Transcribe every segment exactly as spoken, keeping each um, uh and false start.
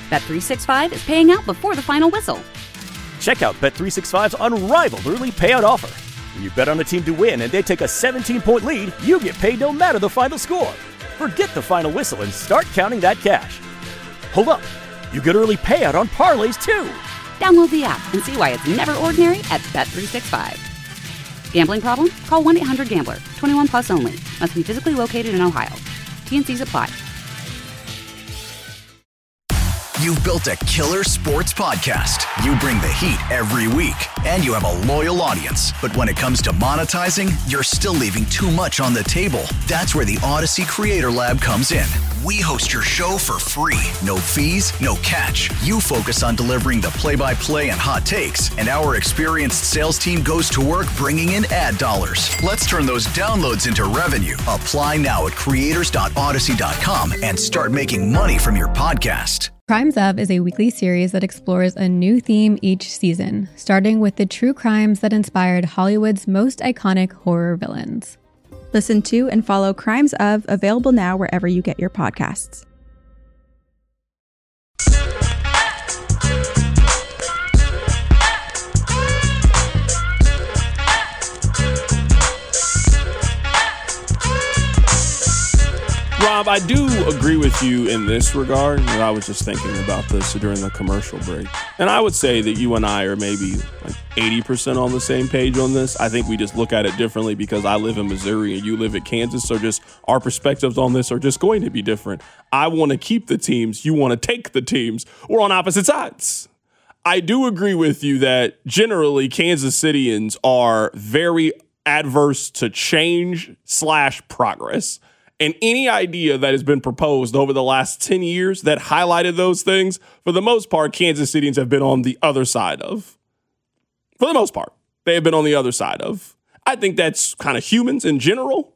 Bet three sixty-five is paying out before the final whistle. Check out Bet three sixty-five's unrivaled early payout offer. When you bet on a team to win and they take a seventeen-point lead, you get paid no matter the final score. Forget the final whistle and start counting that cash. Hold up. You get early payout on parlays, too. Download the app and see why it's never ordinary at Bet three sixty-five. Gambling problem? Call one eight hundred gambler. twenty-one plus only. Must be physically located in Ohio. T N Cs apply. You've built a killer sports podcast. You bring the heat every week, and you have a loyal audience. But when it comes to monetizing, you're still leaving too much on the table. That's where the Odyssey Creator Lab comes in. We host your show for free. No fees, no catch. You focus on delivering the play-by-play and hot takes, and our experienced sales team goes to work bringing in ad dollars. Let's turn those downloads into revenue. Apply now at creators dot odyssey dot com and start making money from your podcast. Crimes Of is a weekly series that explores a new theme each season, starting with the true crimes that inspired Hollywood's most iconic horror villains. Listen to and follow Crimes Of, available now wherever you get your podcasts. Rob, I do agree with you in this regard. And I was just thinking about this during the commercial break. And I would say that you and I are maybe like eighty percent on the same page on this. I think we just look at it differently because I live in Missouri and you live in Kansas. So just our perspectives on this are just going to be different. I want to keep the teams. You want to take the teams. We're on opposite sides. I do agree with you that generally Kansas Cityans are very adverse to change slash progress. And any idea that has been proposed over the last ten years that highlighted those things, for the most part, Kansas Cityans have been on the other side of. For the most part, they have been on the other side of. I think that's kind of humans in general.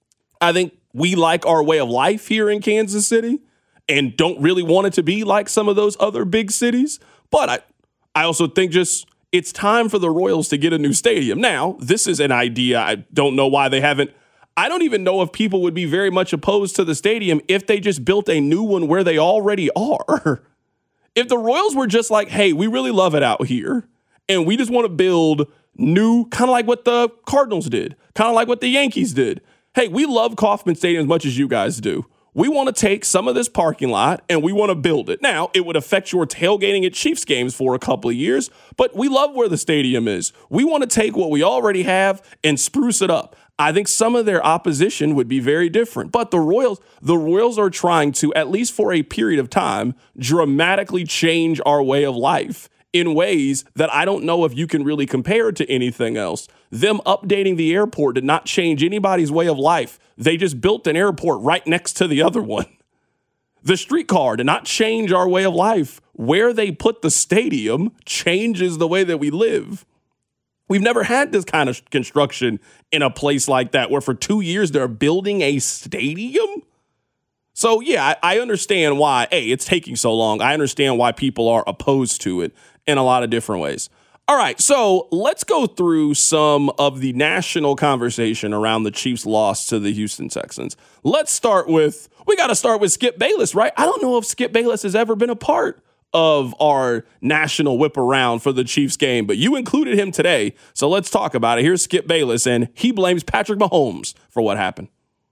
I think we like our way of life here in Kansas City and don't really want it to be like some of those other big cities. But I, I also think just it's time for the Royals to get a new stadium. Now, this is an idea. I don't know why they haven't. I don't even know if people would be very much opposed to the stadium if they just built a new one where they already are. If the Royals were just like, hey, we really love it out here, and we just want to build new, kind of like what the Cardinals did, kind of like what the Yankees did. Hey, we love Kauffman Stadium as much as you guys do. We want to take some of this parking lot and we want to build it. Now, it would affect your tailgating at Chiefs games for a couple of years, but we love where the stadium is. We want to take what we already have and spruce it up. I think some of their opposition would be very different. But the Royals, the Royals are trying to, at least for a period of time, dramatically change our way of life in ways that I don't know if you can really compare to anything else. Them updating the airport did not change anybody's way of life. They just built an airport right next to the other one. The streetcar did not change our way of life. Where they put the stadium changes the way that we live. We've never had this kind of construction in a place like that where for two years they're building a stadium. So, yeah, I, I understand why, A, it's taking so long. I understand why people are opposed to it in a lot of different ways. All right, so let's go through some of the national conversation around the Chiefs' loss to the Houston Texans. Let's start with, we got to start with Skip Bayless, right? I don't know if Skip Bayless has ever been a part of our national whip around for the Chiefs game, but you included him today. So let's talk about it. Here's Skip Bayless, and he blames Patrick Mahomes for what happened.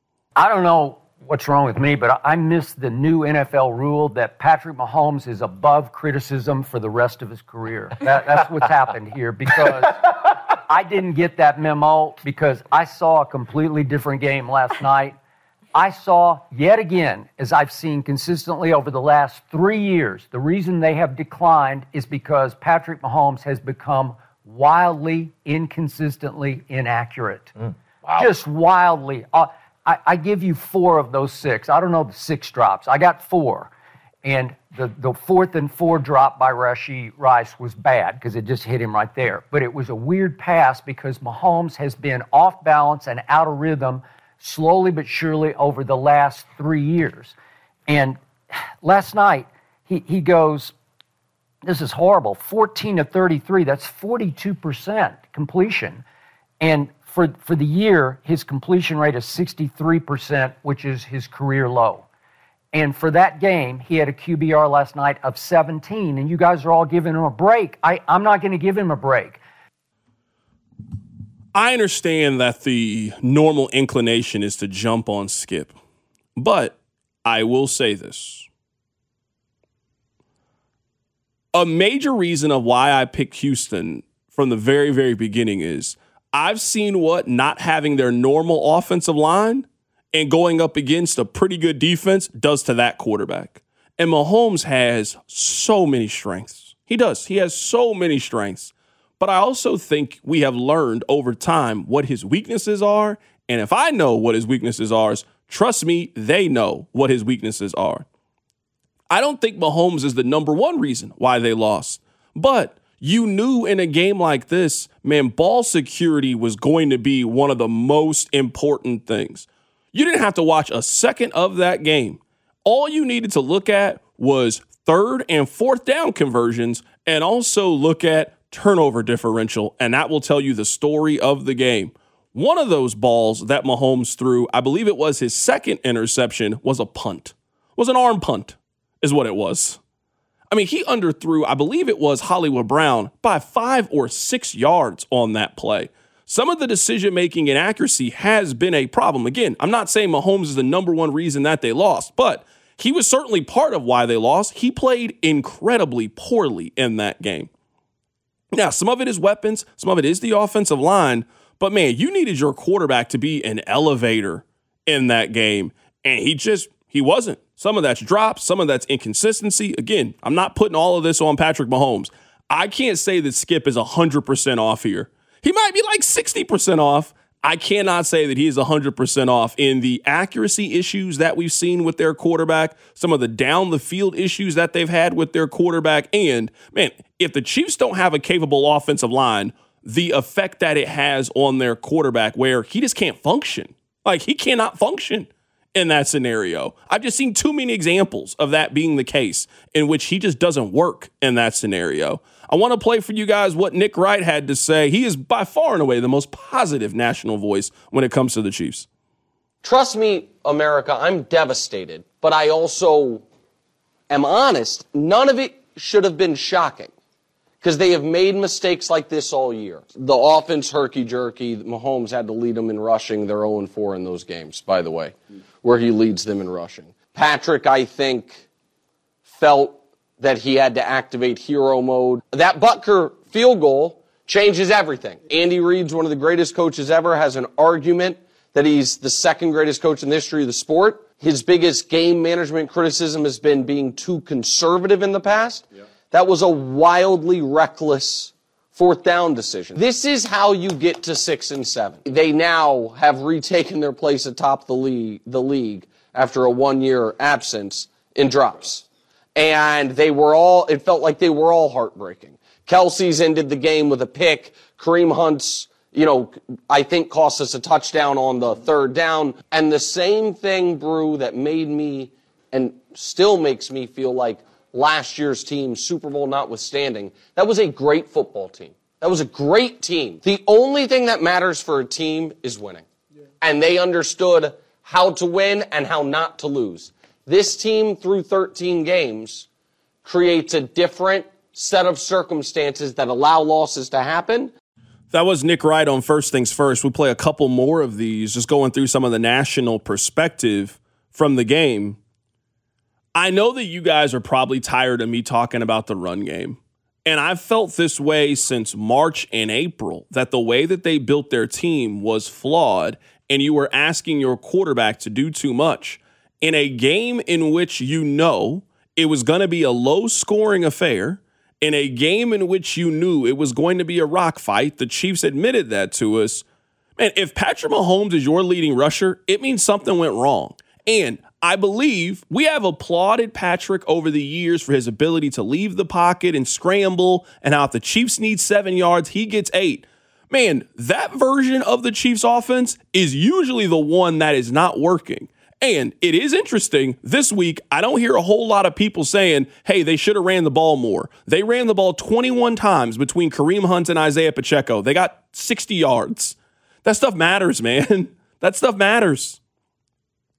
I don't know what's wrong with me, but I miss the new N F L rule that Patrick Mahomes is above criticism for the rest of his career. That, that's what's happened here, because I didn't get that memo because I saw a completely different game last night. I saw, yet again, as I've seen consistently over the last three years, the reason they have declined is because Patrick Mahomes has become wildly, inconsistently inaccurate. Mm, wow. Just wildly. Uh, I, I give you four of those six. I don't know the six drops. I got four. And the, the fourth and four drop by Rashee Rice was bad because it just hit him right there. But it was a weird pass because Mahomes has been off balance and out of rhythm slowly but surely over the last three years. And last night, he, he goes, this is horrible, fourteen to thirty-three, that's forty-two percent completion. And for, for the year, his completion rate is sixty-three percent, which is his career low. And for that game, he had a Q B R last night of seventeen, and you guys are all giving him a break. I, I'm not going to give him a break. I understand that the normal inclination is to jump on Skip, but I will say this. A major reason of why I picked Houston from the very, very beginning is I've seen what not having their normal offensive line and going up against a pretty good defense does to that quarterback. And Mahomes has so many strengths. He does. He has so many strengths. But I also think we have learned over time what his weaknesses are. And if I know what his weaknesses are, trust me, they know what his weaknesses are. I don't think Mahomes is the number one reason why they lost. But you knew in a game like this, man, ball security was going to be one of the most important things. You didn't have to watch a second of that game. All you needed to look at was third and fourth down conversions and also look at turnover differential, and that will tell you the story of the game. One of those balls that Mahomes threw, I believe it was his second interception, was a punt. Was an arm punt is what it was. I mean, he underthrew, I believe it was Hollywood Brown, by five or six yards on that play. Some of the decision-making and accuracy has been a problem. Again, I'm not saying Mahomes is the number one reason that they lost, but he was certainly part of why they lost. He played incredibly poorly in that game. Now, some of it is weapons, some of it is the offensive line, but man, you needed your quarterback to be an elevator in that game, and he just, he wasn't. Some of that's drops, some of that's inconsistency. Again, I'm not putting all of this on Patrick Mahomes. I can't say that Skip is one hundred percent off here. He might be like sixty percent off. I cannot say that he is one hundred percent off in the accuracy issues that we've seen with their quarterback, some of the down the field issues that they've had with their quarterback. And, man, if the Chiefs don't have a capable offensive line, the effect that it has on their quarterback where he just can't function. Like, he cannot function in that scenario. I've just seen too many examples of that being the case in which he just doesn't work in that scenario. I want to play for you guys what Nick Wright had to say. He is by far and away the most positive national voice when it comes to the Chiefs. Trust me, America, I'm devastated, but I also am honest. None of it should have been shocking because they have made mistakes like this all year. The offense herky-jerky, Mahomes had to lead them in rushing. They're oh and four in those games, by the way, where he leads them in rushing. Patrick, I think, felt that he had to activate hero mode. That Butker field goal changes everything. Andy Reid's one of the greatest coaches ever, has an argument that he's the second greatest coach in the history of the sport. His biggest game management criticism has been being too conservative in the past. Yeah. That was a wildly reckless fourth down decision. This is how you get to six and seven. They now have retaken their place atop the league, the league after a one-year absence in drops. And they were all, it felt like they were all heartbreaking. Kelsey's ended the game with a pick. Kareem Hunt's, you know, I think cost us a touchdown on the third down. And the same thing, Brew, that made me and still makes me feel like last year's team, Super Bowl notwithstanding, that was a great football team. That was a great team. The only thing that matters for a team is winning. Yeah. And they understood how to win and how not to lose. This team, through thirteen games, creates a different set of circumstances that allow losses to happen. That was Nick Wright on First Things First. We'll play a couple more of these, just going through some of the national perspective from the game. I know that you guys are probably tired of me talking about the run game. And I've felt this way since March and April, that the way that they built their team was flawed, and you were asking your quarterback to do too much. In a game in which you know it was going to be a low-scoring affair, in a game in which you knew it was going to be a rock fight, the Chiefs admitted that to us. Man, if Patrick Mahomes is your leading rusher, it means something went wrong. And I believe we have applauded Patrick over the years for his ability to leave the pocket and scramble, and how if the Chiefs need seven yards, he gets eight. Man, that version of the Chiefs offense is usually the one that is not working. And it is interesting, this week, I don't hear a whole lot of people saying, hey, they should have ran the ball more. They ran the ball twenty-one times between Kareem Hunt and Isaiah Pacheco. They got sixty yards. That stuff matters, man. That stuff matters.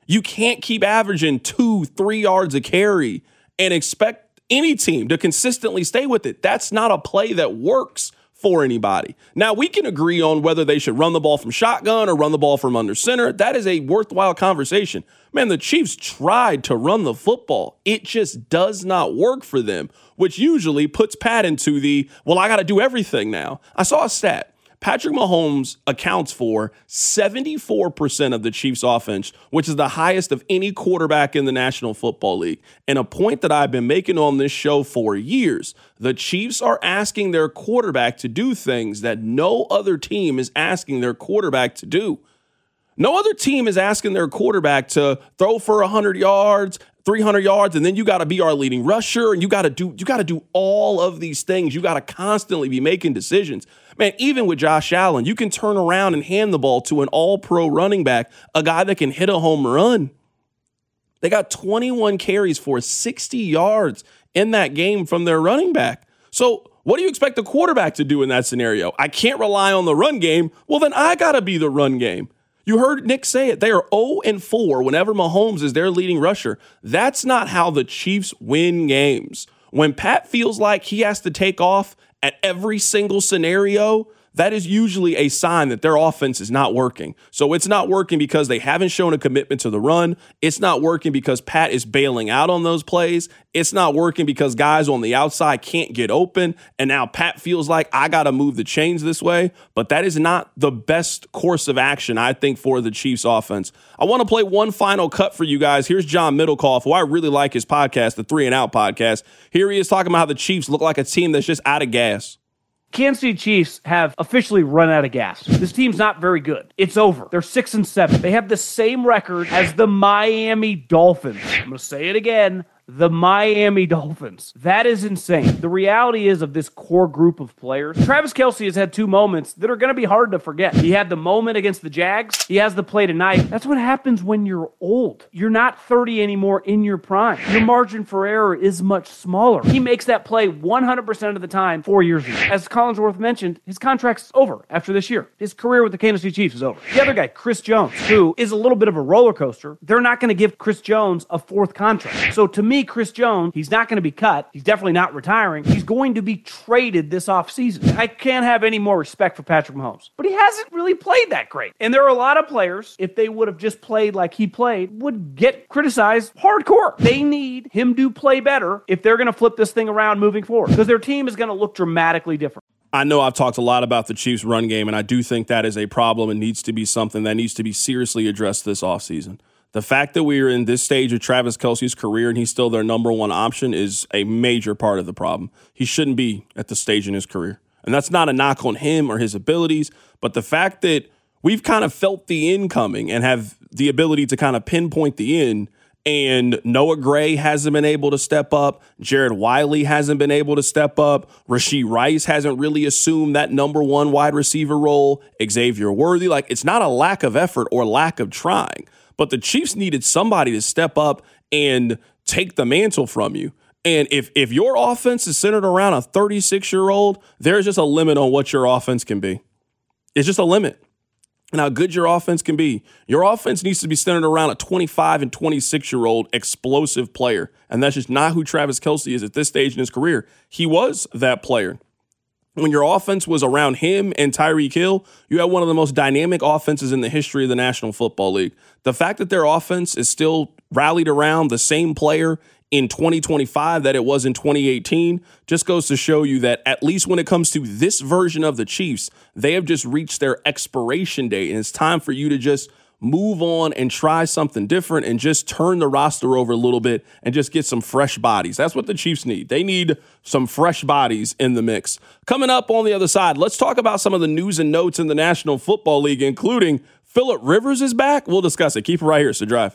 You can't keep averaging two, three yards a carry and expect any team to consistently stay with it. That's not a play that works for anybody. Now, we can agree on whether they should run the ball from shotgun or run the ball from under center. That is a worthwhile conversation. Man, the Chiefs tried to run the football. It just does not work for them, which usually puts Pat into the, well, I got to do everything now. I saw a stat. Patrick Mahomes accounts for seventy-four percent of the Chiefs' offense, which is the highest of any quarterback in the National Football League. And a point that I've been making on this show for years, the Chiefs are asking their quarterback to do things that no other team is asking their quarterback to do. No other team is asking their quarterback to throw for one hundred yards, three hundred yards, and then you got to be our leading rusher, and you got to do you got to do all of these things. You got to constantly be making decisions. Man, even with Josh Allen, you can turn around and hand the ball to an all-pro running back, a guy that can hit a home run. They got twenty-one carries for sixty yards in that game from their running back. So what do you expect the quarterback to do in that scenario? I can't rely on the run game. Well, then I got to be the run game. You heard Nick say it. They are oh and four whenever Mahomes is their leading rusher. That's not how the Chiefs win games. When Pat feels like he has to take off at every single scenario, that is usually a sign that their offense is not working. So it's not working because they haven't shown a commitment to the run. It's not working because Pat is bailing out on those plays. It's not working because guys on the outside can't get open. And now Pat feels like I got to move the chains this way. But that is not the best course of action, I think, for the Chiefs offense. I want to play one final cut for you guys. Here's John Middlecoff, who I really like his podcast, the Three and Out podcast. Here he is talking about how the Chiefs look like a team that's just out of gas. Kansas City Chiefs have officially run out of gas. This team's not very good. It's over. They're six and seven. They have the same record as the Miami Dolphins. I'm going to say it again. The Miami Dolphins. That is insane. The reality is of this core group of players, Travis Kelce has had two moments that are going to be hard to forget. He had the moment against the Jags. He has the play tonight. That's what happens when you're old. You're not thirty anymore in your prime. Your margin for error is much smaller. He makes that play one hundred percent of the time four years ago. As Collinsworth mentioned, his contract's over after this year. His career with the Kansas City Chiefs is over. The other guy, Chris Jones, who is a little bit of a roller coaster, they're not going to give Chris Jones a fourth contract. So to me, Chris Jones, he's not going to be cut. He's definitely not retiring. He's going to be traded this offseason. I can't have any more respect for Patrick Mahomes, but he hasn't really played that great. And there are a lot of players, if they would have just played like he played, would get criticized hardcore. They need him to play better if they're going to flip this thing around moving forward, because their team is going to look dramatically different. I know I've talked a lot about the Chiefs' run game, and I do think that is a problem and needs to be something that needs to be seriously addressed this offseason. The fact that we are in this stage of Travis Kelce's career and he's still their number one option is a major part of the problem. He shouldn't be at this stage in his career. And that's not a knock on him or his abilities, but the fact that we've kind of felt the end coming and have the ability to kind of pinpoint the end, and Noah Gray hasn't been able to step up. Jared Wiley hasn't been able to step up. Rashee Rice hasn't really assumed that number one wide receiver role. Xavier Worthy, like, it's not a lack of effort or lack of trying. But the Chiefs needed somebody to step up and take the mantle from you. And if if your offense is centered around a thirty-six-year-old, there's just a limit on what your offense can be. It's just a limit and how good your offense can be. Your offense needs to be centered around a twenty-five and twenty-six-year-old explosive player. And that's just not who Travis Kelce is at this stage in his career. He was that player. When your offense was around him and Tyreek Hill, you had one of the most dynamic offenses in the history of the National Football League. The fact that their offense is still rallied around the same player in twenty twenty-five that it was in twenty eighteen just goes to show you that at least when it comes to this version of the Chiefs, they have just reached their expiration date, and it's time for you to just move on and try something different and just turn the roster over a little bit and just get some fresh bodies. That's what the Chiefs need. They need some fresh bodies in the mix. Coming up on the other side, let's talk about some of the news and notes in the National Football League, including Phillip Rivers is back. We'll discuss it. Keep it right here. It's The Drive.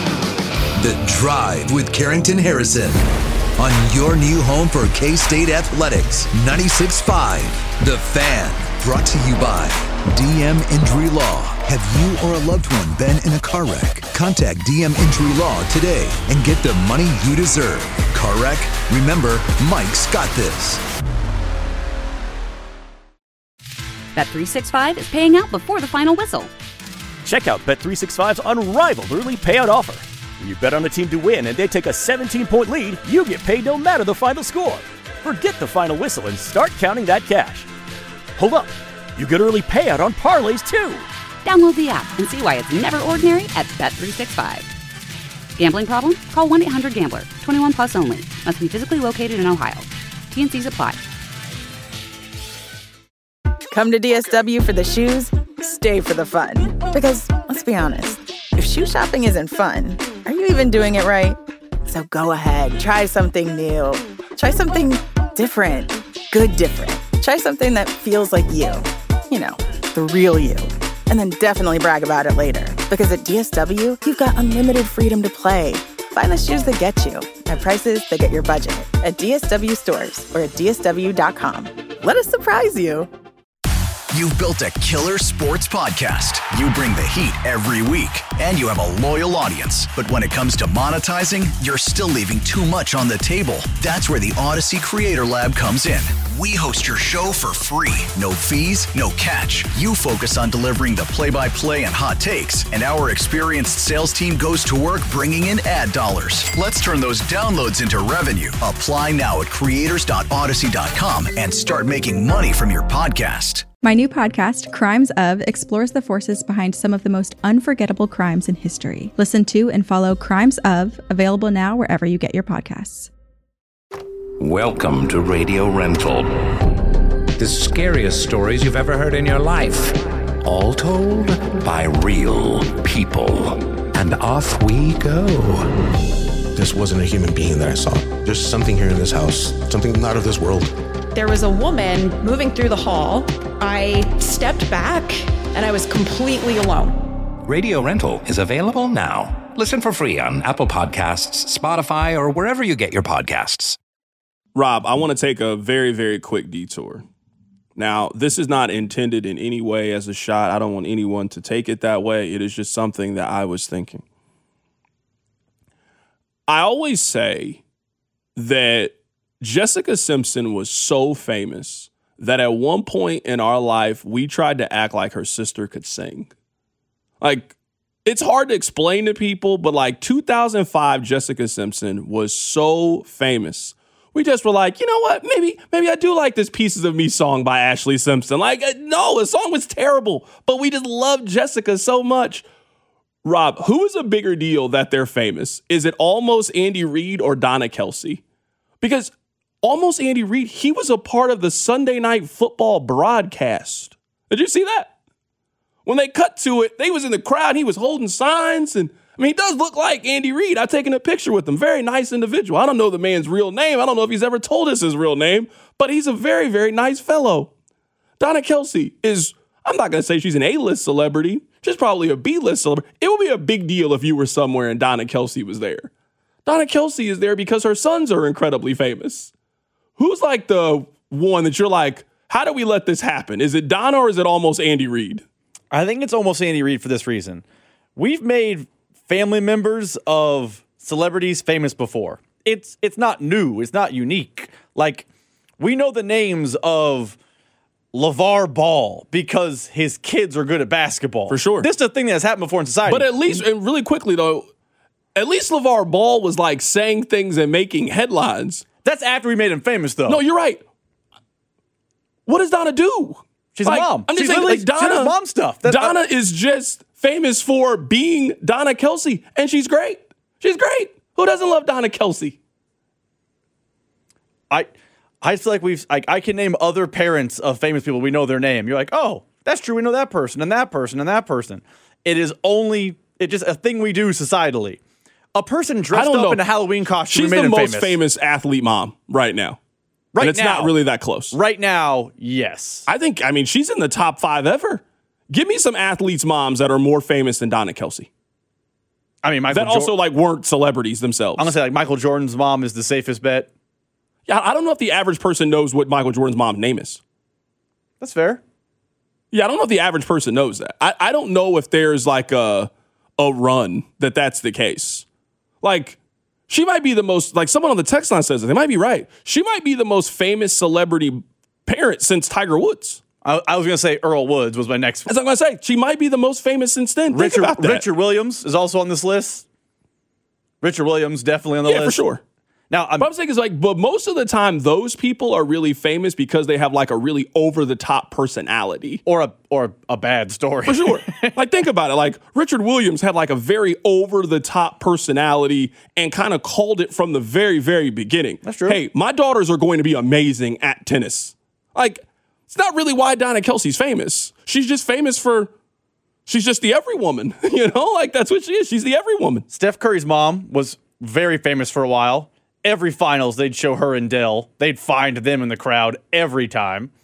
The Drive with Carrington Harrison on your new home for K-State Athletics, ninety-six point five The Fan, brought to you by D M Injury Law. Have you or a loved one been in a car wreck? Contact D M Injury Law today and get the money you deserve. Car wreck? Remember, Mike's got this. Bet three sixty-five is paying out before the final whistle. Check out Bet three sixty-five's unrivaled early payout offer. When you bet on a team to win and they take a seventeen-point lead, you get paid no matter the final score. Forget the final whistle and start counting that cash. Hold up. You get early payout on parlays, too. Download the app and see why it's never ordinary at Bet three sixty-five. Gambling problem? Call one eight hundred gambler. twenty-one plus only. Must be physically located in Ohio. T N Cs apply. Come to D S W for the shoes, stay for the fun. Because, let's be honest, if shoe shopping isn't fun, are you even doing it right? So go ahead, try something new. Try something different. Good different. Try something that feels like you. You know, the real you. And then definitely brag about it later. Because at D S W, you've got unlimited freedom to play. Find the shoes that get you at prices that get your budget at D S W stores or at D S W dot com. Let us surprise you. You've built a killer sports podcast. You bring the heat every week, and you have a loyal audience. But when it comes to monetizing, you're still leaving too much on the table. That's where the Odyssey Creator Lab comes in. We host your show for free. No fees, no catch. You focus on delivering the play-by-play and hot takes, and our experienced sales team goes to work bringing in ad dollars. Let's turn those downloads into revenue. Apply now at creators dot odyssey dot com and start making money from your podcast. My new podcast, Crimes Of, explores the forces behind some of the most unforgettable crimes in history. Listen to and follow Crimes Of, available now wherever you get your podcasts. Welcome to Radio Rental. The scariest stories you've ever heard in your life. All told by real people. And off we go. This wasn't a human being that I saw. There's something here in this house. Something not of this world. There was a woman moving through the hall. I stepped back and I was completely alone. Radio Rental is available now. Listen for free on Apple Podcasts, Spotify, or wherever you get your podcasts. Rob, I want to take a very, very quick detour. Now, this is not intended in any way as a shot. I don't want anyone to take it that way. It is just something that I was thinking. I always say that Jessica Simpson was so famous that at one point in our life, we tried to act like her sister could sing. Like, it's hard to explain to people, but like two thousand five Jessica Simpson was so famous. We just were like, you know what? Maybe, maybe I do like this Pieces of Me song by Ashley Simpson. Like, no, the song was terrible, but we just loved Jessica so much. Rob, who is a bigger deal that they're famous? Is it Almost Andy Reid or Donna Kelce? Because Almost Andy Reid, he was a part of the Sunday Night Football broadcast. Did you see that? When they cut to it, they was in the crowd. He was holding signs. And I mean, he does look like Andy Reid. I've taken a picture with him. Very nice individual. I don't know the man's real name. I don't know if he's ever told us his real name, but he's a very, very nice fellow. Donna Kelce is, I'm not going to say she's an A-list celebrity. She's probably a B-list celebrity. It would be a big deal if you were somewhere and Donna Kelce was there. Donna Kelce is there because her sons are incredibly famous. Who's like the one that you're like, how do we let this happen? Is it Donna or is it Almost Andy Reid? I think it's Almost Andy Reid for this reason. We've made family members of celebrities famous before. It's it's not new. It's not unique. Like, we know the names of LeVar Ball because his kids are good at basketball. For sure. This is a thing that has happened before in society. But at least, and really quickly though, at least LeVar Ball was like saying things and making headlines. That's after we made him famous, though. No, you're right. What does Donna do? She's like, a mom. I'm just She's saying, like, Donna, she does mom stuff. That's, Donna uh, is just famous for being Donna Kelce, and she's great. She's great. Who doesn't love Donna Kelce? I, I feel like we've. I, I can name other parents of famous people. We know their name. You're like, oh, that's true. We know that person and that person and that person. It is only. It's just a thing we do societally. A person dressed up know. in a Halloween costume She's made the him most famous. famous athlete mom right now. Right and it's now. not really that close. Right now, yes. I think, I mean, she's in the top five ever. Give me some athletes' moms that are more famous than Donna Kelce. I mean, Michael that also Jor- like weren't celebrities themselves. I'm gonna say like Michael Jordan's mom is the safest bet. Yeah, I don't know if the average person knows what Michael Jordan's mom's name is. That's fair. Yeah, I don't know if the average person knows that. I, I don't know if there's like a a run that that's the case. Like, she might be the most, like someone on the text line says it, they might be right. She might be the most famous celebrity parent since Tiger Woods. I, I was going to say Earl Woods was my next. As I'm going to say, she might be the most famous since then. Think Richard, about that. Richard Williams is also on this list. Richard Williams definitely on the yeah, list. Yeah, for sure. Now, I'm, what I'm saying is like, but most of the time, those people are really famous because they have like a really over the top personality or a or a bad story. For sure. Like, think about it. Like, Richard Williams had like a very over the top personality and kind of called it from the very, very beginning. That's true. Hey, my daughters are going to be amazing at tennis. Like, it's not really why Donna Kelsey's famous. She's just famous for. She's just the every woman. You know, like that's what she is. She's the every woman. Steph Curry's mom was very famous for a while. Every finals, they'd show her and Dell. They'd find them in the crowd every time.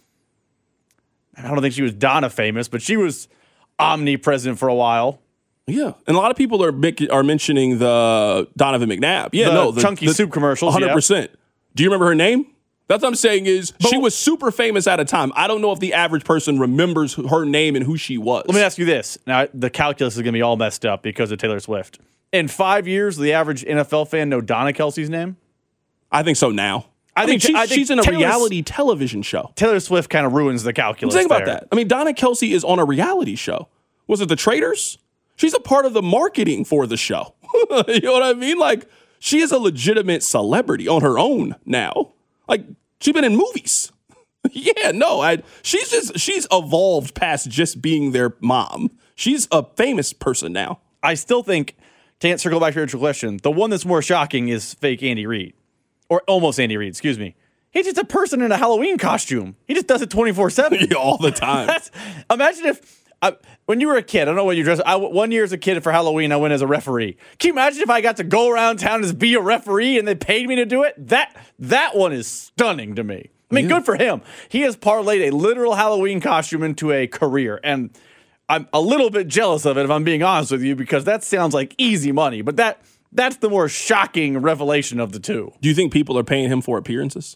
I don't think she was Donna famous, but she was omnipresent for a while. Yeah, and a lot of people are are mentioning the Donovan McNabb. Yeah, the no, the Chunky the, Soup commercials. one hundred percent. Yeah. Do you remember her name? That's what I'm saying is but, she was super famous at a time. I don't know if the average person remembers her name and who she was. Let me ask you this. Now, the calculus is going to be all messed up because of Taylor Swift. In five years, the average N F L fan know Donna Kelsey's name? I think so now. I, I think, mean, she's, I think she's in a Taylor's, reality television show. Taylor Swift kind of ruins the calculus. Think about there. that. I mean, Donna Kelsey is on a reality show. Was it The Traitors? She's a part of the marketing for the show. You know what I mean? Like, she is a legitimate celebrity on her own now. Like, she's been in movies. Yeah, no, I. She's just she's evolved past just being their mom. She's a famous person now. I still think, to answer, go back to your original question, the one that's more shocking is fake Andy Reid. Or almost Andy Reid, excuse me. He's just a person in a Halloween costume. He just does it twenty-four seven. Yeah, all the time. That's, imagine if, I, when you were a kid, I don't know what you dressed, I, one year as a kid for Halloween, I went as a referee. Can you imagine if I got to go around town and just be a referee and they paid me to do it? That that one is stunning to me. I mean, yeah. Good for him. He has parlayed a literal Halloween costume into a career. And I'm a little bit jealous of it, if I'm being honest with you, because that sounds like easy money. But that that's the more shocking revelation of the two. Do you think people are paying him for appearances?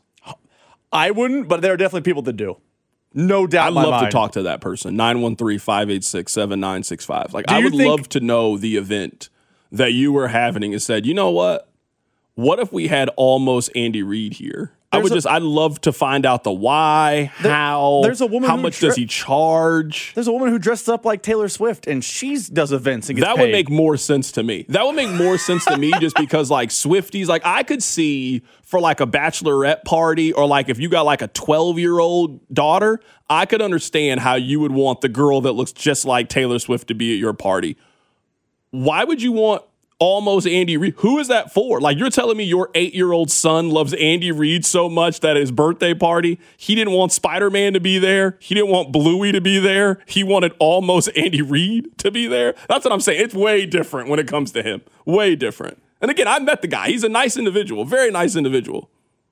I wouldn't, but there are definitely people that do. No doubt. I'd in my love mind. to talk to that person. nine one three, five eight six, seven nine six five. Like, Do I you would think- love to know the event that you were having and said, you know what? What if we had almost Andy Reid here? I There's would a- just, I'd love to find out the why, There- how, there's a woman how who much dre- does he charge? There's a woman who dresses up like Taylor Swift, and she does events and gets That paid. would make more sense to me. That would make more sense to me just because, like, Swifties, like, I could see for, like, a bachelorette party or, like, if you got, like, a twelve-year-old daughter, I could understand how you would want the girl that looks just like Taylor Swift to be at your party. Why would you want almost Andy Reid? Who is that for? Like, you're telling me your eight-year-old son loves Andy Reid so much that at his birthday party, he didn't want Spider-Man to be there. He didn't want Bluey to be there. He wanted almost Andy Reid to be there. That's what I'm saying. It's way different when it comes to him. Way different. And again, I met the guy. He's a nice individual. Very nice individual.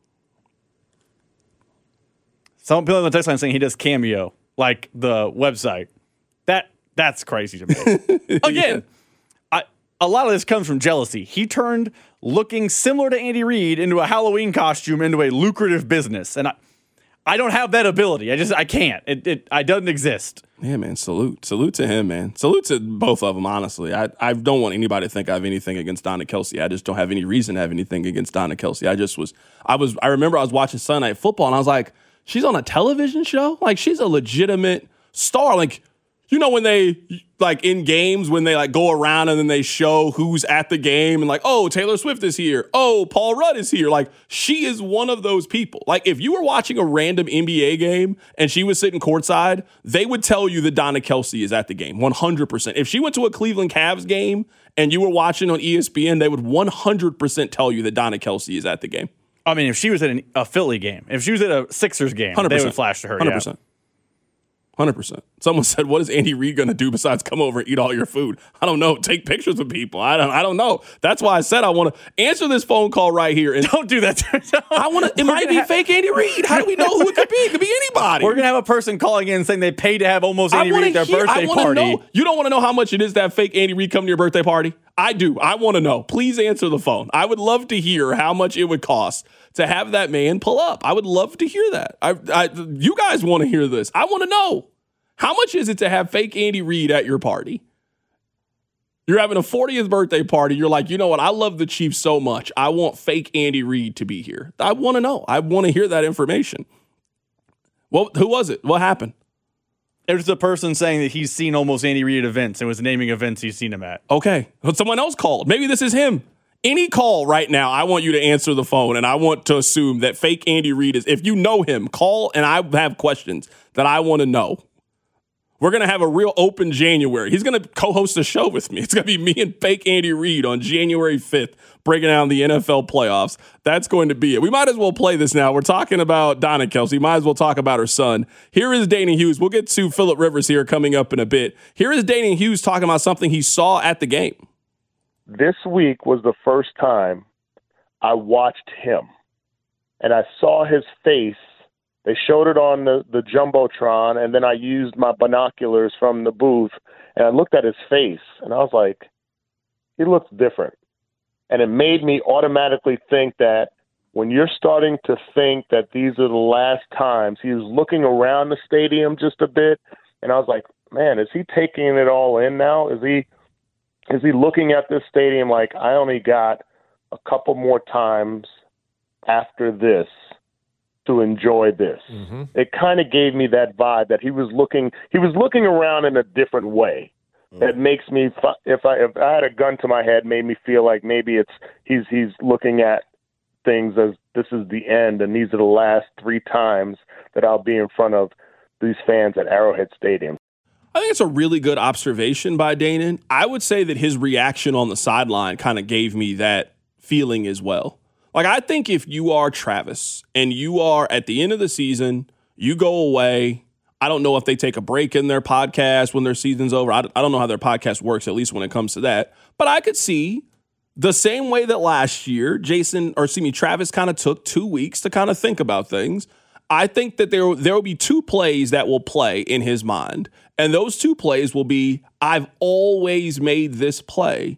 Some people on the text line saying he does Cameo, like the website. That That's crazy to me. Again, I, a lot of this comes from jealousy. He turned looking similar to Andy Reid into a Halloween costume into a lucrative business. And I, I don't have that ability. I just, I can't. It, it, it doesn't exist. Yeah, man, salute. Salute to him, man. Salute to both of them, honestly. I, I don't want anybody to think I have anything against Donna Kelsey. I just don't have any reason to have anything against Donna Kelsey. I just was, I was, I remember I was watching Sunday Night Football and I was like, she's on a television show? Like, she's a legitimate star. Like, you know, when they, like, in games, when they, like, go around and then they show who's at the game and, like, oh, Taylor Swift is here. Oh, Paul Rudd is here. Like, she is one of those people. Like, if you were watching a random N B A game and she was sitting courtside, they would tell you that Donna Kelsey is at the game, one hundred percent. If she went to a Cleveland Cavs game and you were watching on E S P N, they would one hundred percent tell you that Donna Kelsey is at the game. I mean, if she was at an, a Philly game, if she was at a Sixers game, one hundred percent. they would flash to her. one hundred percent. one hundred percent. Someone said, what is Andy Reid going to do besides come over and eat all your food? I don't know. Take pictures with people. I don't I don't know. That's why I said I want to answer this phone call right here. And don't do that. I want to. It might be ha- fake Andy Reid. How do we know who it could be? It could be anybody. We're going to have a person calling in saying they paid to have almost Andy Reid at their hear, birthday I party. Know. You don't want to know how much it is to have fake Andy Reid come to your birthday party? I do. I want to know. Please answer the phone. I would love to hear how much it would cost to have that man pull up. I would love to hear that. I, I, you guys want to hear this. I want to know. How much is it to have fake Andy Reid at your party? You're having a fortieth birthday party. You're like, you know what? I love the Chiefs so much. I want fake Andy Reid to be here. I want to know. I want to hear that information. Well, who was it? What happened? It was the person saying that he's seen almost Andy Reid at events and was naming events he's seen him at. Okay. Well, someone else called. Maybe this is him. Any call right now, I want you to answer the phone, and I want to assume that fake Andy Reid is, if you know him, call, and I have questions that I want to know. We're going to have a real open January. He's going to co-host a show with me. It's going to be me and fake Andy Reid on January fifth, breaking down the N F L playoffs. That's going to be it. We might as well play this now. We're talking about Donna Kelce. Might as well talk about her son. Here is Danan Hughes. We'll get to Phillip Rivers here coming up in a bit. Here is Danan Hughes talking about something he saw at the game. This week was the first time I watched him, and I saw his face. They showed it on the, the Jumbotron, and then I used my binoculars from the booth, and I looked at his face, and I was like, he looks different. And it made me automatically think that when you're starting to think that these are the last times, he was looking around the stadium just a bit, and I was like, man, is he taking it all in now? Is he is he looking at this stadium like, I only got a couple more times after this to enjoy this? Mm-hmm. It kind of gave me that vibe that he was looking he was looking around in a different way. Mm-hmm. That makes me, if I if I had a gun to my head, made me feel like maybe it's he's he's looking at things as this is the end, and these are the last three times that I'll be in front of these fans at Arrowhead Stadium. I think it's a really good observation by Danan. I would say that his reaction on the sideline kind of gave me that feeling as well. Like, I think if you are Travis and you are at the end of the season, you go away. I don't know if they take a break in their podcast when their season's over. I don't know how their podcast works, at least when it comes to that. But I could see the same way that last year, Jason, or excuse me, Travis kind of took two weeks to kind of think about things. I think that there, there will be two plays that will play in his mind. And those two plays will be, I've always made this play.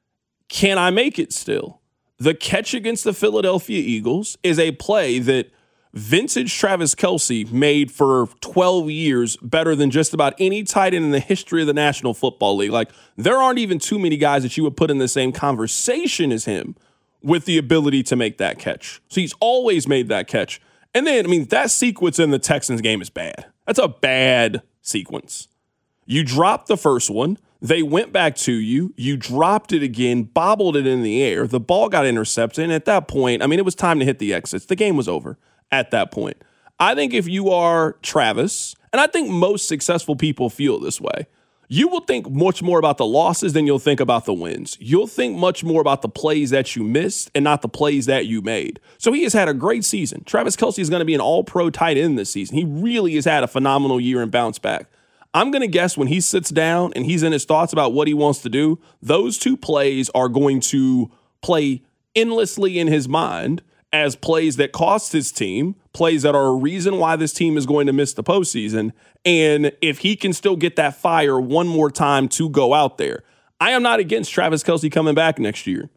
Can I make it still? The catch against the Philadelphia Eagles is a play that vintage Travis Kelce made for twelve years better than just about any tight end in the history of the National Football League. Like, there aren't even too many guys that you would put in the same conversation as him with the ability to make that catch. So he's always made that catch. And then, I mean, that sequence in the Texans game is bad. That's a bad sequence. You dropped the first one. They went back to you. You dropped it again, bobbled it in the air. The ball got intercepted. And at that point, I mean, it was time to hit the exits. The game was over at that point. I think if you are Travis, and I think most successful people feel this way, you will think much more about the losses than you'll think about the wins. You'll think much more about the plays that you missed and not the plays that you made. So he has had a great season. Travis Kelce is going to be an all-pro tight end this season. He really has had a phenomenal year and bounce back. I'm going to guess when he sits down and he's in his thoughts about what he wants to do, those two plays are going to play endlessly in his mind as plays that cost his team, plays that are a reason why this team is going to miss the postseason. And if he can still get that fire one more time to go out there, I am not against Travis Kelce coming back next year.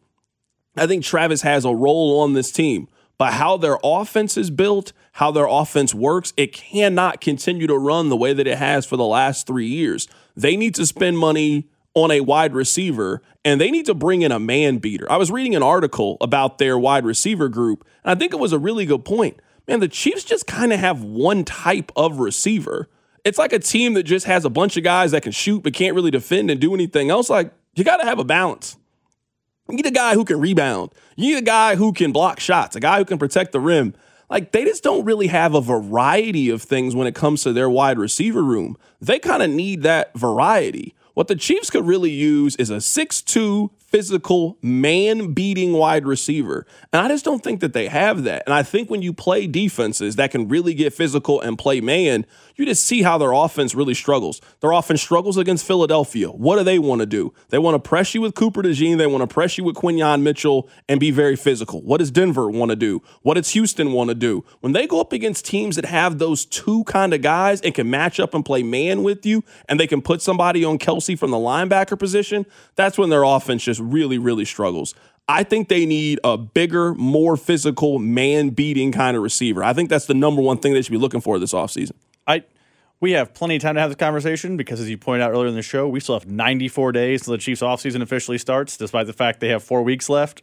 I think Travis has a role on this team. But how their offense is built, how their offense works, it cannot continue to run the way that it has for the last three years. They need to spend money on a wide receiver, and they need to bring in a man beater. I was reading an article about their wide receiver group, and I think it was a really good point. Man, the Chiefs just kind of have one type of receiver. It's like a team that just has a bunch of guys that can shoot but can't really defend and do anything else. Like, you got to have a balance. You need a guy who can rebound. You need a guy who can block shots, a guy who can protect the rim. Like, they just don't really have a variety of things when it comes to their wide receiver room. They kind of need that variety. What the Chiefs could really use is a six two physical, man-beating wide receiver. And I just don't think that they have that. And I think when you play defenses that can really get physical and play man, you just see how their offense really struggles. Their offense struggles against Philadelphia. What do they want to do? They want to press you with Cooper DeJean. They want to press you with Quinyon Mitchell and be very physical. What does Denver want to do? What does Houston want to do? When they go up against teams that have those two kind of guys and can match up and play man with you, and they can put somebody on Kelce from the linebacker position, that's when their offense just really, really struggles. I think they need a bigger, more physical, man-beating kind of receiver. I think that's the number one thing they should be looking for this offseason. I, we have plenty of time to have this conversation because, as you pointed out earlier in the show, we still have ninety-four days till the Chiefs' offseason officially starts, despite the fact they have four weeks left.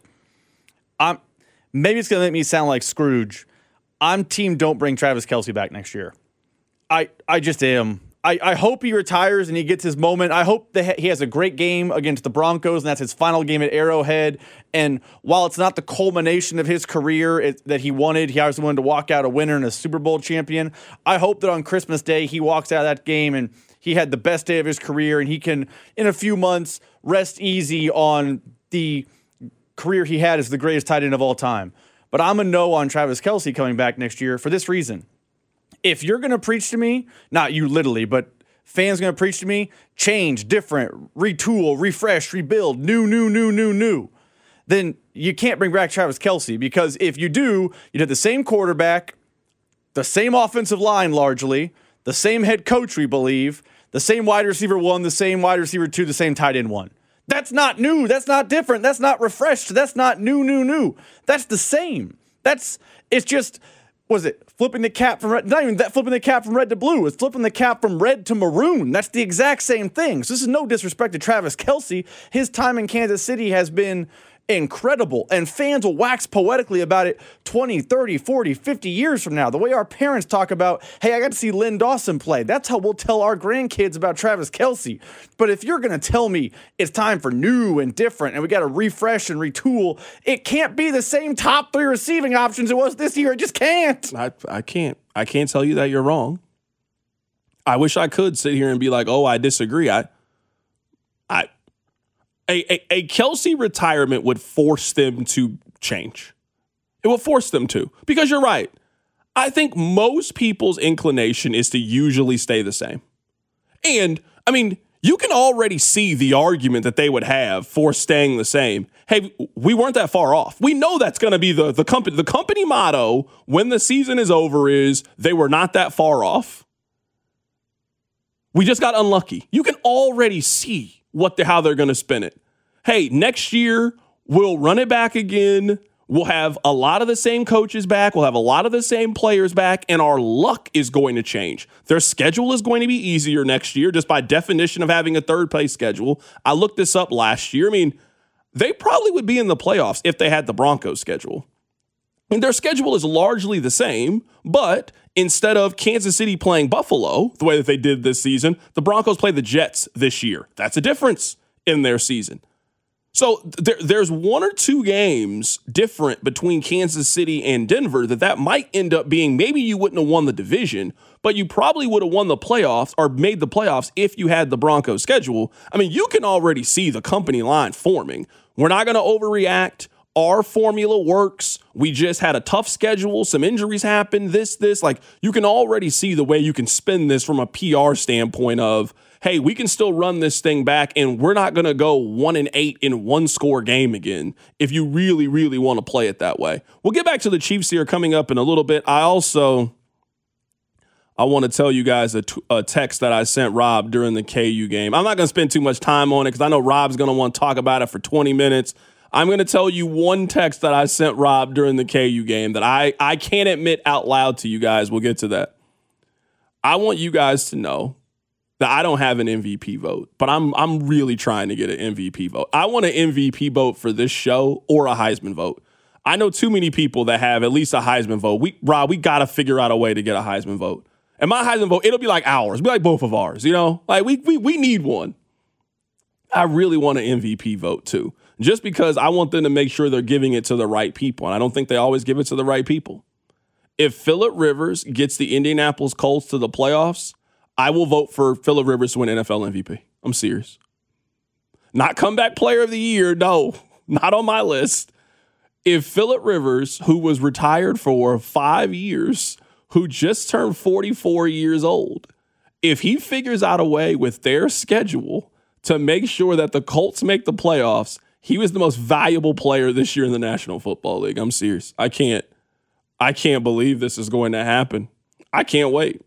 I'm, maybe it's going to make me sound like Scrooge. I'm team don't bring Travis Kelce back next year. I, I just am. I, I hope he retires and he gets his moment. I hope that he has a great game against the Broncos, and that's his final game at Arrowhead. And while it's not the culmination of his career it, that he wanted, he always wanted to walk out a winner and a Super Bowl champion. I hope that on Christmas Day he walks out of that game and he had the best day of his career, and he can, in a few months, rest easy on the career he had as the greatest tight end of all time. But I'm a no on Travis Kelce coming back next year for this reason. If you're going to preach to me, not you literally, but fans going to preach to me, change, different, retool, refresh, rebuild, new, new, new, new, new, then you can't bring back Travis Kelce, because if you do, you'd have the same quarterback, the same offensive line largely, the same head coach, we believe, the same wide receiver one, the same wide receiver two, the same tight end one. That's not new. That's not different. That's not refreshed. That's not new, new, new. That's the same. That's, it's just, was it flipping the cap from red? Not even that flipping the cap from red to blue. It's flipping the cap from red to maroon. That's the exact same thing. So this is no disrespect to Travis Kelce. His time in Kansas City has been incredible, and fans will wax poetically about it twenty, thirty, forty, fifty years from now. The way our parents talk about, hey, I got to see Lynn Dawson play. That's how we'll tell our grandkids about Travis Kelce. But if you're going to tell me it's time for new and different and we got to refresh and retool, it can't be the same top three receiving options it was this year. It just can't. I, I can't. I can't tell you that you're wrong. I wish I could sit here and be like, oh, I disagree. I, I, A, a, a Kelce retirement would force them to change. It would force them to. Because you're right. I think most people's inclination is to usually stay the same. And, I mean, you can already see the argument that they would have for staying the same. Hey, we weren't that far off. We know that's going to be the, the company. The company motto when the season is over is they were not that far off. We just got unlucky. You can already see what the, how they're going to spin it. Hey, next year, we'll run it back again. We'll have a lot of the same coaches back. We'll have a lot of the same players back, and our luck is going to change. Their schedule is going to be easier next year, just by definition of having a third-place schedule. I looked this up last year. I mean, they probably would be in the playoffs if they had the Broncos schedule. And their schedule is largely the same, but instead of Kansas City playing Buffalo, the way that they did this season, the Broncos play the Jets this year. That's a difference in their season. So there, there's one or two games different between Kansas City and Denver that that might end up being, maybe you wouldn't have won the division, but you probably would have won the playoffs or made the playoffs if you had the Broncos schedule. I mean, you can already see the company line forming. We're not going to overreact. Our formula works. We just had a tough schedule. Some injuries happened. This, this, like you can already see the way you can spin this from a P R standpoint of, hey, we can still run this thing back and we're not going to go one and eight in one score game again if you really, really want to play it that way. We'll get back to the Chiefs here coming up in a little bit. I also, I want to tell you guys a, t- a text that I sent Rob during the K U game. I'm not going to spend too much time on it because I know Rob's going to want to talk about it for twenty minutes. I'm going to tell you one text that I sent Rob during the K U game that I, I can't admit out loud to you guys. We'll get to that. I want you guys to know that I don't have an M V P vote, but I'm I'm really trying to get an M V P vote. I want an M V P vote for this show or a Heisman vote. I know too many people that have at least a Heisman vote. We, Rob, we got to figure out a way to get a Heisman vote. And my Heisman vote, it'll be like ours. It'll be like both of ours, you know? Like, we we we need one. I really want an M V P vote, too, just because I want them to make sure they're giving it to the right people, and I don't think they always give it to the right people. If Phillip Rivers gets the Indianapolis Colts to the playoffs, I will vote for Phillip Rivers to win N F L M V P. I'm serious. Not comeback player of the year, no, not on my list. If Phillip Rivers, who was retired for five years, who just turned forty-four years old, if he figures out a way with their schedule to make sure that the Colts make the playoffs, he was the most valuable player this year in the National Football League. I'm serious. I can't, I can't believe this is going to happen. I can't wait.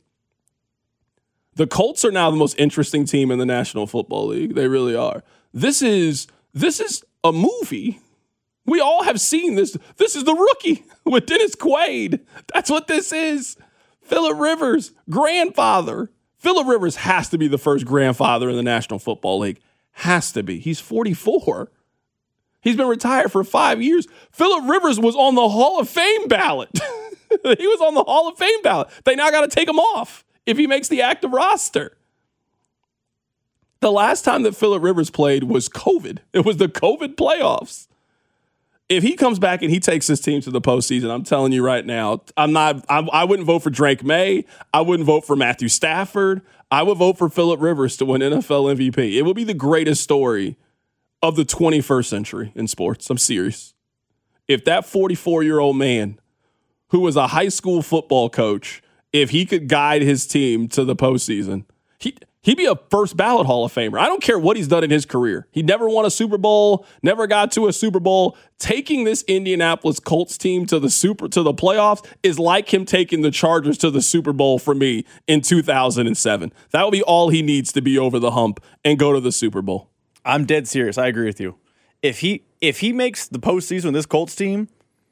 The Colts are now the most interesting team in the National Football League. They really are. This is this is a movie. We all have seen this. This is The Rookie with Dennis Quaid. That's what this is. Phillip Rivers, grandfather. Phillip Rivers has to be the first grandfather in the National Football League. Has to be. He's forty-four. He's been retired for five years. Phillip Rivers was on the Hall of Fame ballot. He was on the Hall of Fame ballot. They now got to take him off if he makes the active roster. The last time that Phillip Rivers played was COVID. It was the COVID playoffs. If he comes back and he takes his team to the postseason, I'm telling you right now, I'm not. I, I wouldn't vote for Drake May. I wouldn't vote for Matthew Stafford. I would vote for Phillip Rivers to win N F L M V P. It would be the greatest story of the twenty-first century in sports. I'm serious. If that forty-four-year-old man who was a high school football coach, if he could guide his team to the postseason, he. He'd be a first ballot Hall of Famer. I don't care what he's done in his career. He never won a Super Bowl, never got to a Super Bowl. Taking this Indianapolis Colts team to the super to the playoffs is like him taking the Chargers to the Super Bowl for me in two thousand seven. That would be all he needs to be over the hump and go to the Super Bowl. I'm dead serious. I agree with you. If he if he makes the postseason with this Colts team,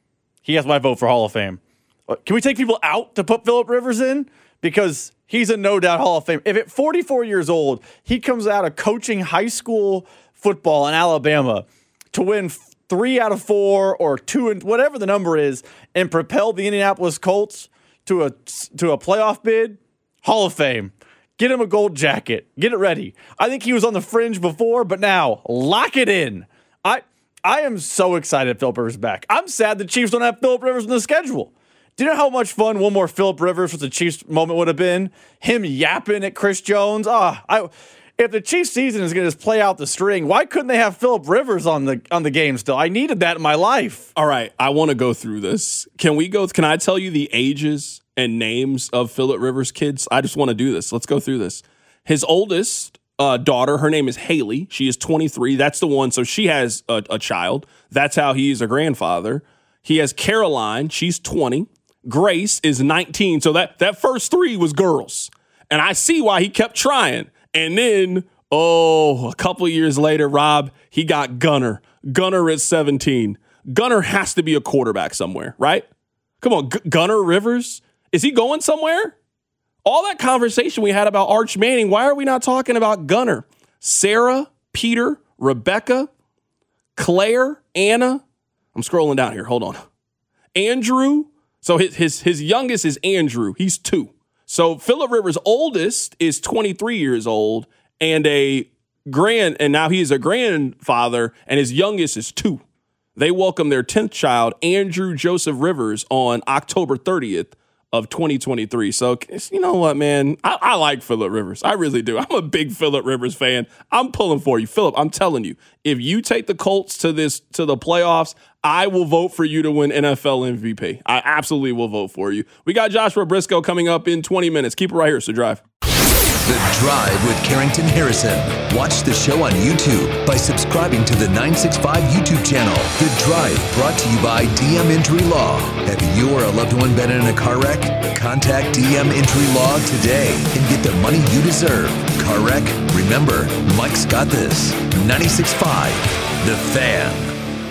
he has my vote for Hall of Fame. Can we take people out to put Phillip Rivers in? Because he's a no-doubt Hall of Fame. If at forty-four years old, he comes out of coaching high school football in Alabama to win three out of four or two and whatever the number is and propel the Indianapolis Colts to a to a playoff bid, Hall of Fame. Get him a gold jacket. Get it ready. I think he was on the fringe before, but now lock it in. I I am so excited Phillip Rivers is back. I'm sad the Chiefs don't have Phillip Rivers in the schedule. Do you know how much fun one more Phillip Rivers with the Chiefs moment would have been? Him yapping at Chris Jones. Ah, I, if the Chiefs season is going to just play out the string, why couldn't they have Phillip Rivers on the on the game still? I needed that in my life. All right, I want to go through this. Can we go? Can I tell you the ages and names of Phillip Rivers' kids? I just want to do this. Let's go through this. His oldest uh, daughter, her name is Haley. She is twenty-three. That's the one. So she has a, a child. That's how he's a grandfather. He has Caroline. She's twenty. Grace is nineteen. So that, that first three was girls. And I see why he kept trying. And then, oh, a couple years later, Rob, he got Gunner. Gunner at seventeen. Gunner has to be a quarterback somewhere, right? Come on, G- Gunner Rivers? Is he going somewhere? All that conversation we had about Arch Manning, why are we not talking about Gunner? Sarah, Peter, Rebecca, Claire, Anna. I'm scrolling down here. Hold on. Andrew. So his, his his youngest is Andrew. He's two. So Phillip Rivers' oldest is twenty-three years old and a grand, and now he is a grandfather, and his youngest is two. They welcome their tenth child, Andrew Joseph Rivers, on October thirtieth of twenty twenty-three. So you know what, man? I, I like Phillip Rivers. I really do. I'm a big Phillip Rivers fan. I'm pulling for you. Phillip, I'm telling you, if you take the Colts to this to the playoffs, I will vote for you to win N F L M V P. I absolutely will vote for you. We got Joshua Briscoe coming up in twenty minutes. Keep it right here, so drive. The Drive with Carrington Harrison. Watch the show on YouTube by subscribing to the nine sixty-five YouTube channel. The Drive, brought to you by D M Injury Law. Have you or a loved one been in a car wreck? Contact D M Injury Law today and get the money you deserve. Car wreck? Remember, Mike's got this. ninety-six point five, The Fan.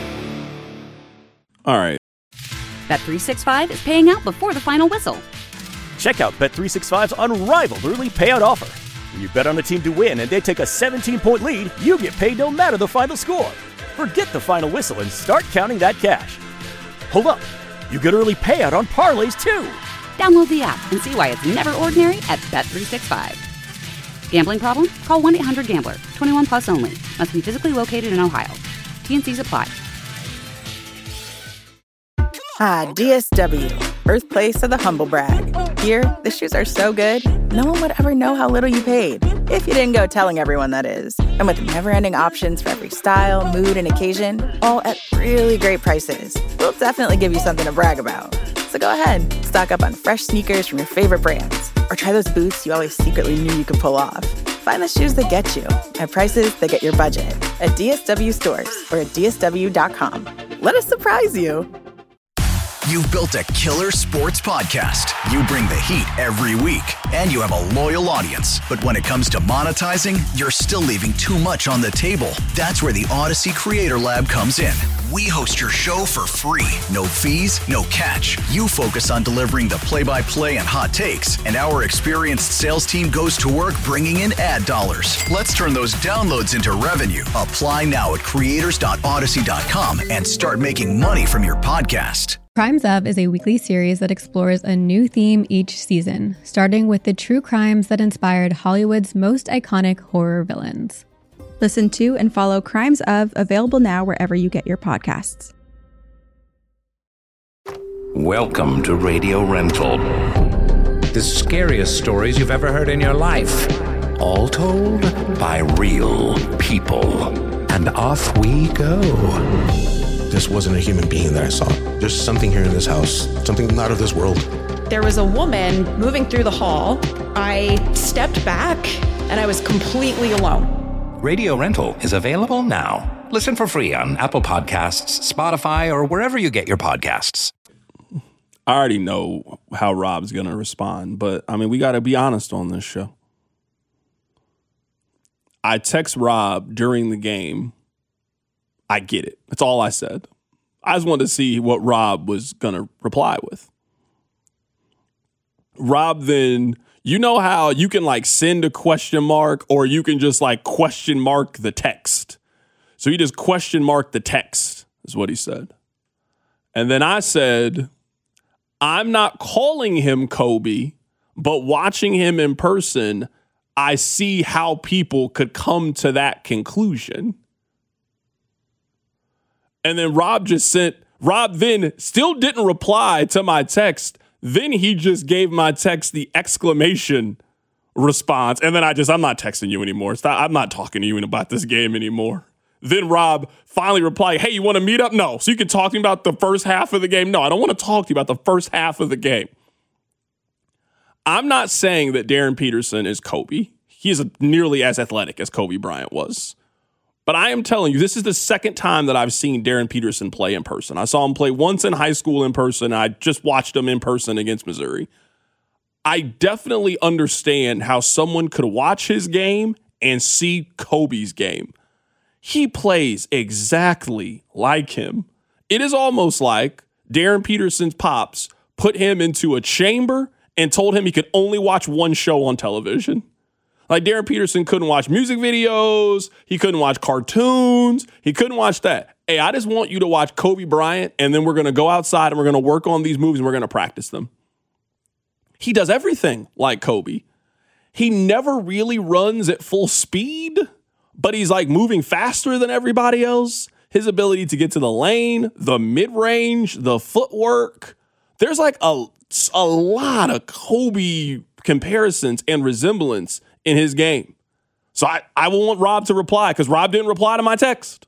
All right. Bet three sixty-five is paying out before the final whistle. Check out Bet three sixty-five's unrivaled early payout offer. When you bet on a team to win and they take a seventeen-point lead, you get paid no matter the final score. Forget the final whistle and start counting that cash. Hold up. You get early payout on parlays, too. Download the app and see why it's never ordinary at Bet three sixty-five. Gambling problem? Call one eight hundred gambler. twenty-one plus only. Must be physically located in Ohio. T N Cs apply. Ah, D S W, birthplace of the humble brag. Here, the shoes are so good, no one would ever know how little you paid. If you didn't go telling everyone, that is. And with never-ending options for every style, mood, and occasion, all at really great prices, we'll definitely give you something to brag about. So go ahead, stock up on fresh sneakers from your favorite brands, or try those boots you always secretly knew you could pull off. Find the shoes that get you at prices that get your budget at D S W stores or at D S W dot com. Let us surprise you. You've built a killer sports podcast. You bring the heat every week, and you have a loyal audience. But when it comes to monetizing, you're still leaving too much on the table. That's where the Odyssey Creator Lab comes in. We host your show for free. No fees, no catch. You focus on delivering the play-by-play and hot takes, and our experienced sales team goes to work bringing in ad dollars. Let's turn those downloads into revenue. Apply now at creators dot odyssey dot com and start making money from your podcast. Crimes Of is a weekly series that explores a new theme each season, starting with the true crimes that inspired Hollywood's most iconic horror villains. Listen to and follow Crimes Of, available now wherever you get your podcasts. Welcome to Radio Rental. The scariest stories you've ever heard in your life. All told by real people. And off we go. This wasn't a human being that I saw. There's something here in this house, something not of this world. There was a woman moving through the hall. I stepped back and I was completely alone. Radio Rental is available now. Listen for free on Apple Podcasts, Spotify, or wherever you get your podcasts. I already know how Rob's going to respond, but I mean, we got to be honest on this show. I text Rob during the game. I get it. That's all I said. I just wanted to see what Rob was going to reply with. Rob then, you know how you can like send a question mark or you can just like question mark the text. So he just question marked the text is what he said. And then I said, I'm not calling him Kobe, but watching him in person, I see how people could come to that conclusion. And then Rob just sent, Rob then still didn't reply to my text. Then he just gave my text the exclamation response. And then I just, I'm not texting you anymore. Stop, I'm not talking to you about this game anymore. Then Rob finally replied, hey, you want to meet up? No. So you can talk to me about the first half of the game? No, I don't want to talk to you about the first half of the game. I'm not saying that Darren Peterson is Kobe. He is nearly as athletic as Kobe Bryant was. But I am telling you, this is the second time that I've seen Darren Peterson play in person. I saw him play once in high school in person. I just watched him in person against Missouri. I definitely understand how someone could watch his game and see Kobe's game. He plays exactly like him. It is almost like Darren Peterson's pops put him into a chamber and told him he could only watch one show on television. Like Darren Peterson couldn't watch music videos. He couldn't watch cartoons. He couldn't watch that. Hey, I just want you to watch Kobe Bryant, and then we're going to go outside and we're going to work on these moves and we're going to practice them. He does everything like Kobe. He never really runs at full speed, but he's like moving faster than everybody else. His ability to get to the lane, the mid-range, the footwork. There's like a, a lot of Kobe comparisons and resemblance in his game. So I, I will want Rob to reply because Rob didn't reply to my text.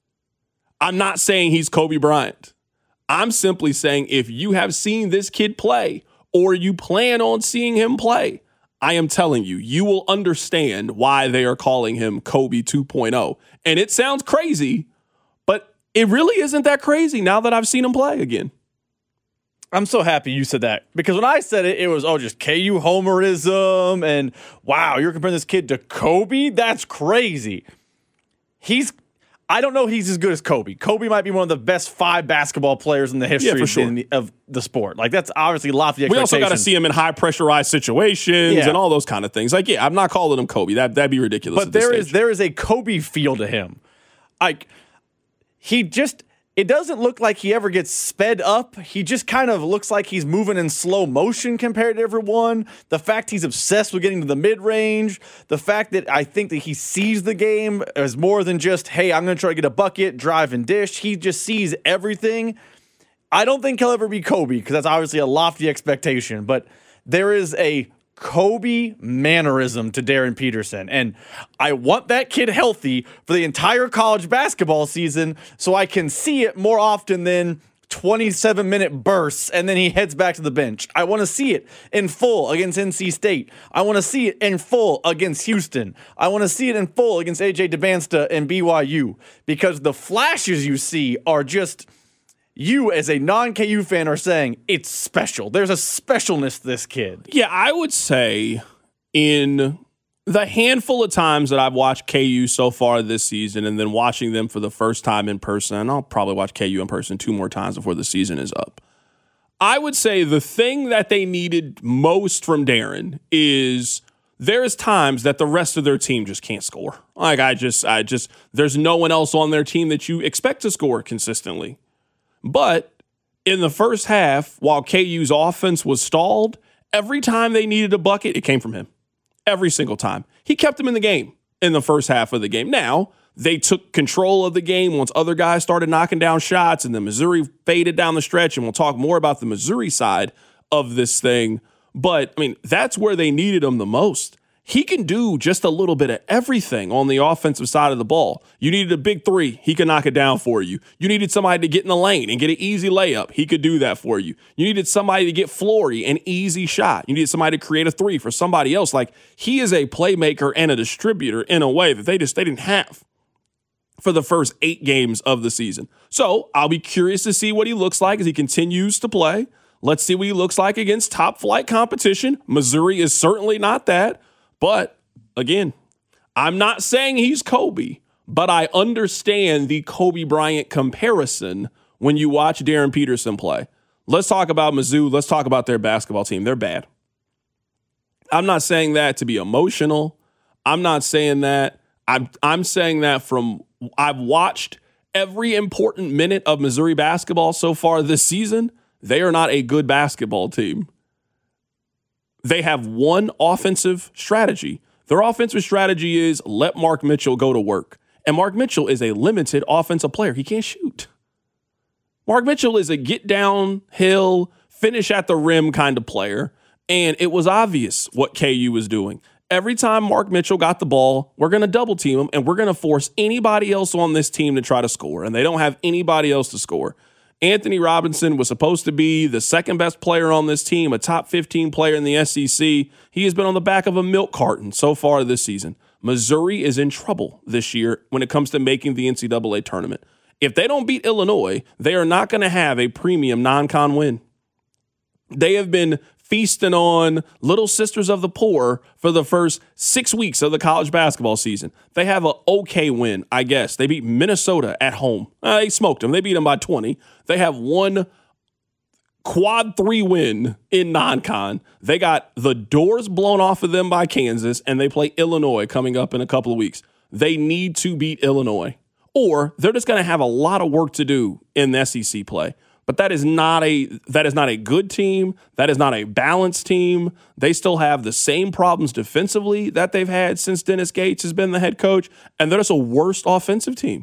I'm not saying he's Kobe Bryant. I'm simply saying if you have seen this kid play or you plan on seeing him play, I am telling you, you will understand why they are calling him Kobe two point oh. And it sounds crazy, but it really isn't that crazy now that I've seen him play again. I'm so happy you said that because when I said it, it was, oh, just K U homerism and wow, you're comparing this kid to Kobe? That's crazy. He's, I don't know if he's as good as Kobe. Kobe might be one of the best five basketball players in the history yeah, for sure. in the, of the sport. Like, that's obviously lofty expectations. We also got to see him in high pressurized situations yeah. and all those kind of things. Like, yeah, I'm not calling him Kobe. That, that'd be ridiculous. But there is, there is a Kobe feel to him. Like, he just... It doesn't look like he ever gets sped up. He just kind of looks like he's moving in slow motion compared to everyone. The fact he's obsessed with getting to the mid-range. The fact that I think that he sees the game as more than just, hey, I'm going to try to get a bucket, drive, and dish. He just sees everything. I don't think he'll ever be Kobe because that's obviously a lofty expectation. But there is a Kobe mannerism to Darren Peterson. And I want that kid healthy for the entire college basketball season so I can see it more often than twenty-seven minute bursts and then he heads back to the bench. I want to see it in full against N C State. I want to see it in full against Houston. I want to see it in full against A J DeBansta and B Y U because the flashes you see are just... You, as a non-K U fan, are saying it's special. There's a specialness to this kid. Yeah, I would say in the handful of times that I've watched K U so far this season and then watching them for the first time in person, and I'll probably watch K U in person two more times before the season is up. I would say the thing that they needed most from Darren is there's times that the rest of their team just can't score. Like, I just, I just, there's no one else on their team that you expect to score consistently. But in the first half, while K U's offense was stalled, every time they needed a bucket, it came from him. Every single time. He kept them in the game in the first half of the game. Now, they took control of the game once other guys started knocking down shots, and then Missouri faded down the stretch, and we'll talk more about the Missouri side of this thing. But, I mean, that's where they needed him the most. He can do just a little bit of everything on the offensive side of the ball. You needed a big three, he can knock it down for you. You needed somebody to get in the lane and get an easy layup, he could do that for you. You needed somebody to get Flory an easy shot. You needed somebody to create a three for somebody else. Like, he is a playmaker and a distributor in a way that they just they didn't have for the first eight games of the season. So I'll be curious to see what he looks like as he continues to play. Let's see what he looks like against top flight competition. Missouri is certainly not that. But, again, I'm not saying he's Kobe, but I understand the Kobe Bryant comparison when you watch Darren Peterson play. Let's talk about Mizzou. Let's talk about their basketball team. They're bad. I'm not saying that to be emotional. I'm not saying that. I'm, I'm saying that from I've watched every important minute of Missouri basketball so far this season. They are not a good basketball team. They have one offensive strategy. Their offensive strategy is let Mark Mitchell go to work. And Mark Mitchell is a limited offensive player. He can't shoot. Mark Mitchell is a get downhill, finish at the rim kind of player. And it was obvious what K U was doing. Every time Mark Mitchell got the ball, we're going to double team him, and we're going to force anybody else on this team to try to score. And they don't have anybody else to score. Anthony Robinson was supposed to be the second best player on this team, a top fifteen player in the S E C. He has been on the back of a milk carton so far this season. Missouri is in trouble this year when it comes to making the N C double A tournament. If they don't beat Illinois, they are not going to have a premium non-con win. They have been feasting on little sisters of the poor for the first six weeks of the college basketball season. They have an okay win, I guess. They beat Minnesota at home. Uh, they smoked them. They beat them by twenty. They have one quad three win in non-con. They got the doors blown off of them by Kansas, and they play Illinois coming up in a couple of weeks. They need to beat Illinois, or they're just going to have a lot of work to do in the S E C play. But that is not a that is not a good team. That is not a balanced team. They still have the same problems defensively that they've had since Dennis Gates has been the head coach, and they're just a worse offensive team.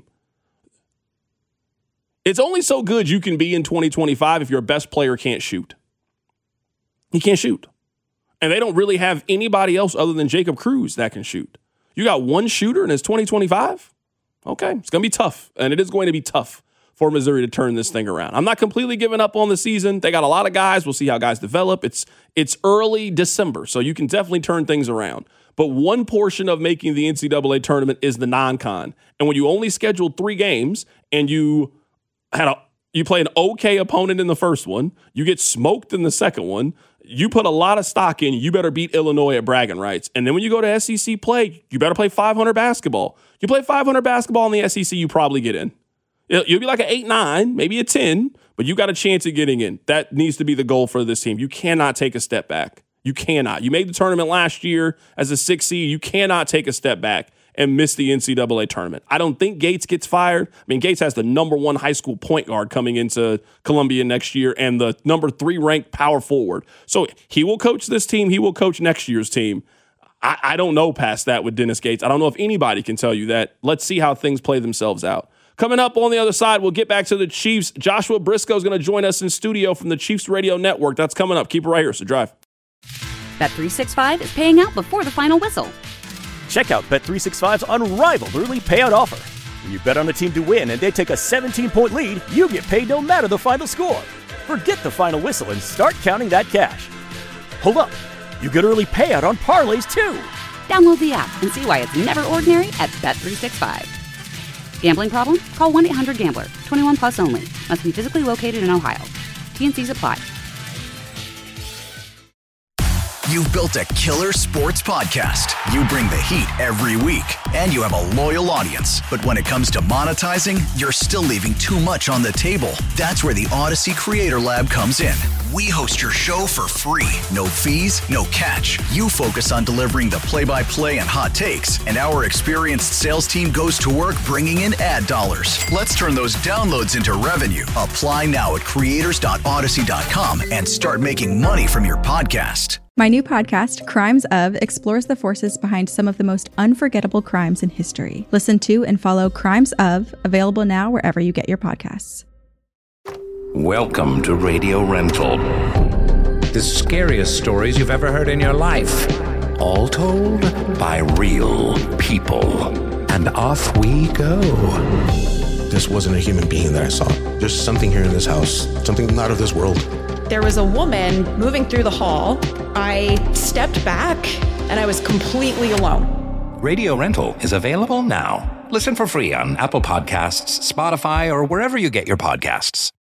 It's only so good you can be in twenty twenty-five if your best player can't shoot. He can't shoot. And they don't really have anybody else other than Jacob Cruz that can shoot. You got one shooter and it's twenty twenty-five? Okay, it's going to be tough, and it is going to be tough for Missouri to turn this thing around. I'm not completely giving up on the season. They got a lot of guys. We'll see how guys develop. It's it's early December, so you can definitely turn things around. But one portion of making the N C double A tournament is the non-con. And when you only scheduled three games and you had a you play an okay opponent in the first one, you get smoked in the second one, you put a lot of stock in, you better beat Illinois at bragging rights. And then when you go to S E C play, you better play five hundred basketball. You play five hundred basketball in the S E C, you probably get in. You'll be like an eight nine, maybe a ten, but you got a chance of getting in. That needs to be the goal for this team. You cannot take a step back. You cannot. You made the tournament last year as a six seed. You cannot take a step back and miss the N C double A tournament. I don't think Gates gets fired. I mean, Gates has the number one high school point guard coming into Columbia next year and the number three ranked power forward. So he will coach this team. He will coach next year's team. I, I don't know past that with Dennis Gates. I don't know if anybody can tell you that. Let's see how things play themselves out. Coming up on the other side, we'll get back to the Chiefs. Joshua Briscoe is going to join us in studio from the Chiefs Radio Network. That's coming up. Keep it right here. So drive. Bet three sixty-five is paying out before the final whistle. Check out Bet three sixty-five's unrivaled early payout offer. When you bet on a team to win and they take a seventeen-point lead, you get paid no matter the final score. Forget the final whistle and start counting that cash. Hold up. You get early payout on parlays, too. Download the app and see why it's never ordinary at Bet three sixty-five. Gambling problem? Call one eight hundred gambler. twenty-one plus only. Must be physically located in Ohio. T and C's apply. You've built a killer sports podcast. You bring the heat every week, and you have a loyal audience. But when it comes to monetizing, you're still leaving too much on the table. That's where the Odyssey Creator Lab comes in. We host your show for free. No fees, no catch. You focus on delivering the play-by-play and hot takes, and our experienced sales team goes to work bringing in ad dollars. Let's turn those downloads into revenue. Apply now at creators dot odyssey dot com and start making money from your podcast. My new podcast, Crimes Of, explores the forces behind some of the most unforgettable crimes in history. Listen to and follow Crimes Of, available now wherever you get your podcasts. Welcome to Radio Rental. The scariest stories you've ever heard in your life. All told by real people. And off we go. This wasn't a human being that I saw. There's something here in this house, something not of this world. There was a woman moving through the hall. I stepped back and I was completely alone. Radio Rental is available now. Listen for free on Apple Podcasts, Spotify, or wherever you get your podcasts.